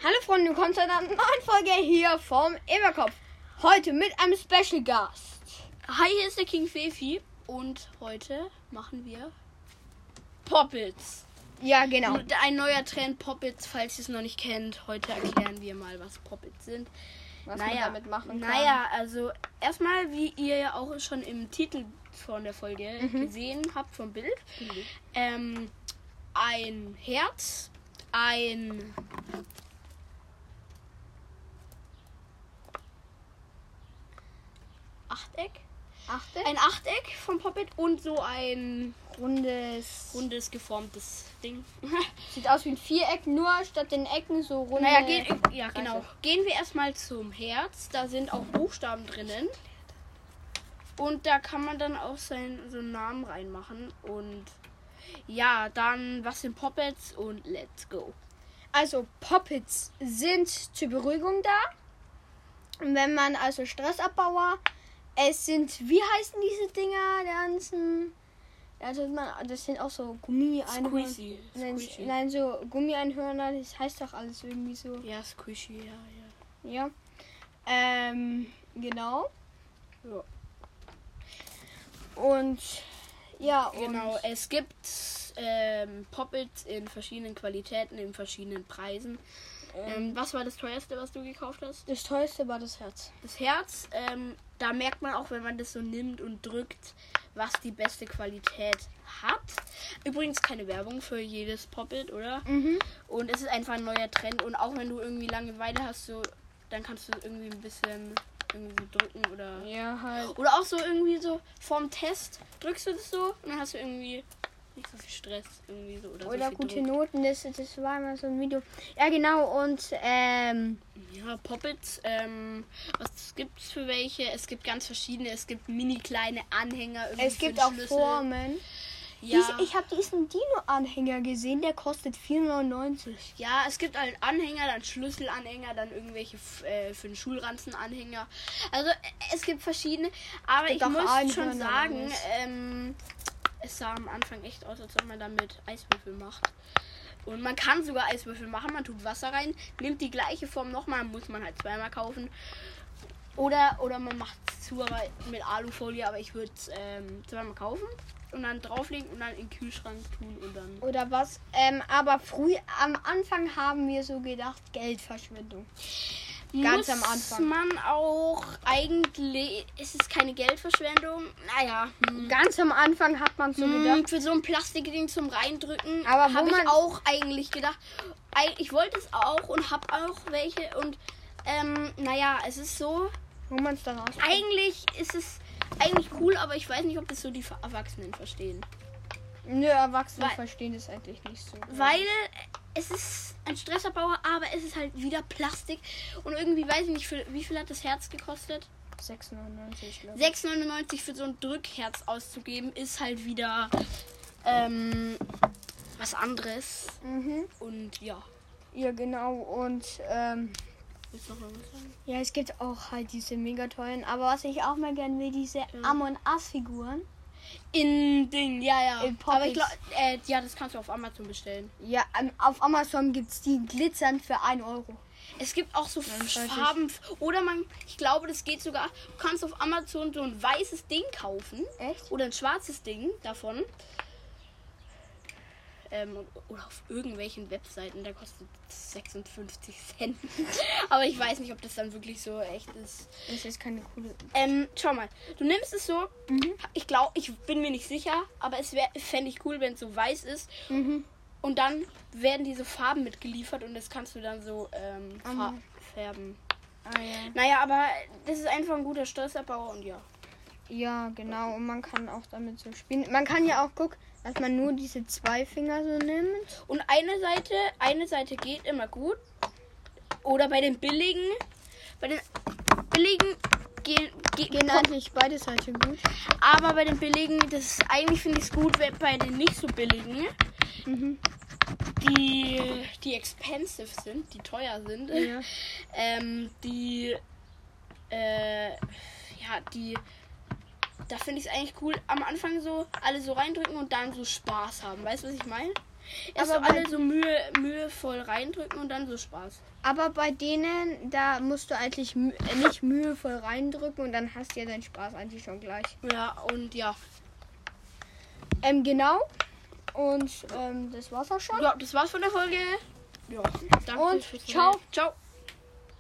Hallo Freunde, willkommen zu einer neuen Folge hier vom Eberkopf. Heute mit einem Special Gast. Hi, hier ist der King Fefi und heute machen wir Poppets. Ja, genau. Ein neuer Trend Poppets, falls ihr es noch nicht kennt. Heute erklären wir mal, was Poppets sind. Was man damit machen kann. Also erstmal, wie ihr ja auch schon im Titel von der Folge gesehen habt vom Bild, ein Herz, ein ein Achteck vom Poppet und so ein rundes geformtes Ding. Sieht aus wie ein Viereck, nur statt den Ecken so runde. Genau. Gehen wir erstmal zum Herz. Da sind auch Buchstaben drinnen. Und da kann man dann auch so einen Namen reinmachen. Und ja, dann was sind Poppets und let's go. Also Poppets sind zur Beruhigung da. Wenn man also Stressabbauer. Es sind, wie heißen diese Dinger, der ganzen... Also das sind auch so Gummi-Einhörner. Squishy. Nein, so Gummi-Einhörner, das heißt doch alles irgendwie so. Ja, Squishy, ja. Ja. Genau. Ja. Und ja, genau, es gibt Poppets in verschiedenen Qualitäten, in verschiedenen Preisen. Was war das teuerste, was du gekauft hast? Das teuerste war das Herz. Das Herz, da merkt man auch, wenn man das so nimmt und drückt, was die beste Qualität hat. Übrigens keine Werbung für jedes Poppet, oder? Und es ist einfach ein neuer Trend. Und auch wenn du irgendwie Langeweile hast, so, dann kannst du irgendwie ein bisschen irgendwie so drücken oder... Ja, halt. Oder auch so irgendwie so vorm Test drückst du das so und dann hast du irgendwie nicht so viel Stress irgendwie so. Oder so gute Druck. Noten, das war mal so ein Video. Ja, genau, und Ja, Poppets, was gibt's für welche? Es gibt ganz verschiedene, es gibt mini kleine Anhänger. Es gibt auch Formen. Ja. Ich habe diesen Dino-Anhänger gesehen, der kostet 4,99. Ja, es gibt halt Anhänger, dann Schlüsselanhänger, dann irgendwelche für den Schulranzen-Anhänger. Also es gibt verschiedene, aber ich muss schon sagen, es sah am Anfang echt aus, als ob man damit Eiswürfel macht. Und man kann sogar Eiswürfel machen, man tut Wasser rein, nimmt die gleiche Form nochmal, muss man halt zweimal kaufen. Oder man macht es zu, aber mit Alufolie, aber ich würde es zweimal kaufen und dann drauflegen und dann in den Kühlschrank tun und dann... Oder was? Aber am Anfang haben wir so gedacht, Geldverschwendung. Ganz am Anfang. Man auch eigentlich... Ist es keine Geldverschwendung? Naja. Ganz am Anfang hat man so gedacht. Für so ein Plastikding zum Reindrücken aber habe ich auch eigentlich gedacht. Ich wollte es auch und habe auch welche. Und naja, es ist so... Wo man es dann aus. Eigentlich ist es eigentlich cool, aber ich weiß nicht, ob das so die Erwachsenen verstehen. Nö, Erwachsene verstehen das eigentlich nicht so. Weil es ist ein Stressabbauer, aber es ist halt wieder Plastik. Und irgendwie weiß ich nicht, wie viel hat das Herz gekostet? 6,99 glaube ich. 6,99 für so ein Drückherz auszugeben, ist halt wieder was anderes. Und ja. Ja, genau. Und willst du noch was sagen? ja, es gibt auch halt diese mega tollen. Aber was ich auch mal gerne will, diese Among Us Figuren. In Ding, ja. Aber ich glaube, ja, das kannst du auf Amazon bestellen. Ja, auf Amazon gibt es die glitzern für 1 Euro. Es gibt auch so Farben. Oder ich glaube, das geht sogar. Du kannst auf Amazon so ein weißes Ding kaufen. Echt? Oder ein schwarzes Ding davon. Oder auf irgendwelchen Webseiten, der kostet 56 Cent. Aber ich weiß nicht, ob das dann wirklich so echt ist. Das ist keine coole... Schau mal, du nimmst es so. Ich bin mir nicht sicher, aber fände ich cool, wenn es so weiß ist. Und dann werden diese Farben mitgeliefert und das kannst du dann so färben. Ah, ja. Naja, aber das ist einfach ein guter Stressabbauer und ja. Ja, genau. Und man kann auch damit so spielen. Man kann ja auch gucken, dass man nur diese 2 Finger so nimmt. Und eine Seite geht immer gut. Oder bei den billigen gehen eigentlich beide Seiten gut. Aber bei den billigen, eigentlich finde ich es gut, wenn bei den nicht so billigen, die expensive sind, die teuer sind, ja. Da finde ich es eigentlich cool, am Anfang so alle so reindrücken und dann so Spaß haben. Weißt du, was ich meine? Erst so alle so mühevoll reindrücken und dann so Spaß. Aber bei denen, da musst du eigentlich nicht mühevoll reindrücken und dann hast du ja deinen Spaß eigentlich schon gleich. Ja, und ja. Genau. Und das war's auch schon. Ja, das war's von der Folge. Ja, danke. Und ciao. Ciao.